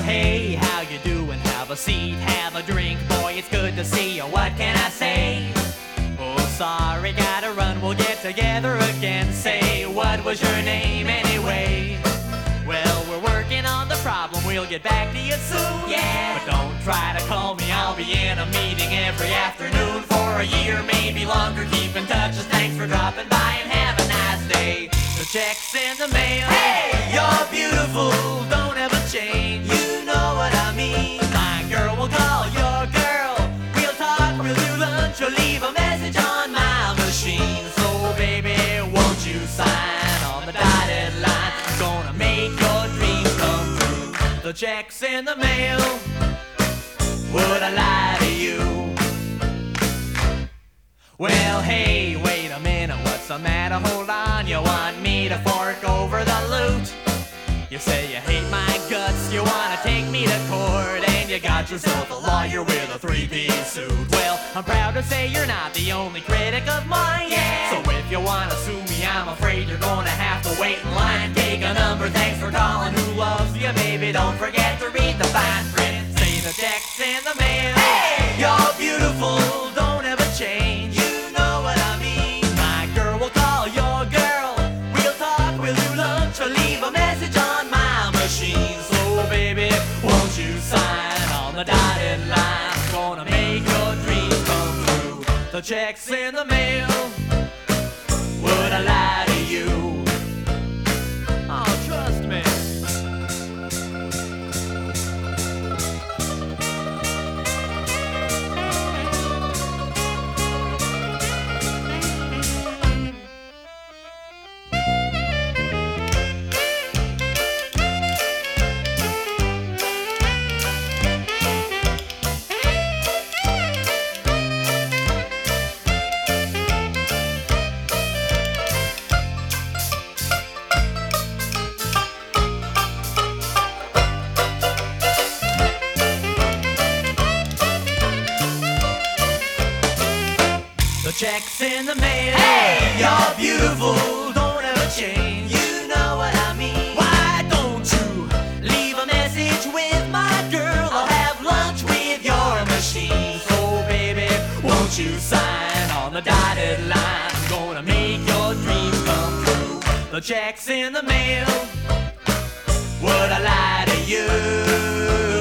hey, how you doing? Have a seat, have a drink. Boy, it's good to see you, what can I say? Oh, sorry, gotta run, we'll get together again. Say, what was your name anyway? Well, we're working on the problem, we'll get back to you soon. Yeah, but don't try to call me, I'll be in a meeting every afternoon. For a year, maybe longer, keep in touch. Just thanks for dropping by and have a nice day. The check's in the mail. Hey, you're beautiful, don't ever change. You know what I mean. My girl will call your girl. We'll talk, we'll do lunch, or leave a message on my machine. So baby, won't you sign on the dotted line? It's gonna make your dreams come true. The check's in the mail. Would I lie to you? Well, hey, wait a minute, what's the matter? Hold on, you want me to fork over the loot? You say you hate my guts, you wanna take me to court, and you got yourself a lawyer with a three-piece suit. Well, I'm proud to say you're not the only critic of mine. Yeah. So if you wanna sue me, I'm afraid you're gonna have to wait in line. Take a number, thanks for calling, who loves you, baby? Don't forget to read the fine print. Say the check's in the mail. Hey, you're beautiful, don't ever change. You know what I mean. My girl will call your girl. We'll talk, we'll do lunch, or leave a message on my machine. So baby, won't you sign on the dotted line? It's gonna make your dreams come true. The check's in the mail. Would I lie to you? Oh, trust me. The check's in the mail. Hey, you're beautiful, don't ever change. You know what I mean. Why don't you leave a message with my girl? I'll have lunch with your machine. So baby, won't you sign on the dotted line? I'm gonna make your dreams come true. The check's in the mail. Would I lie to you?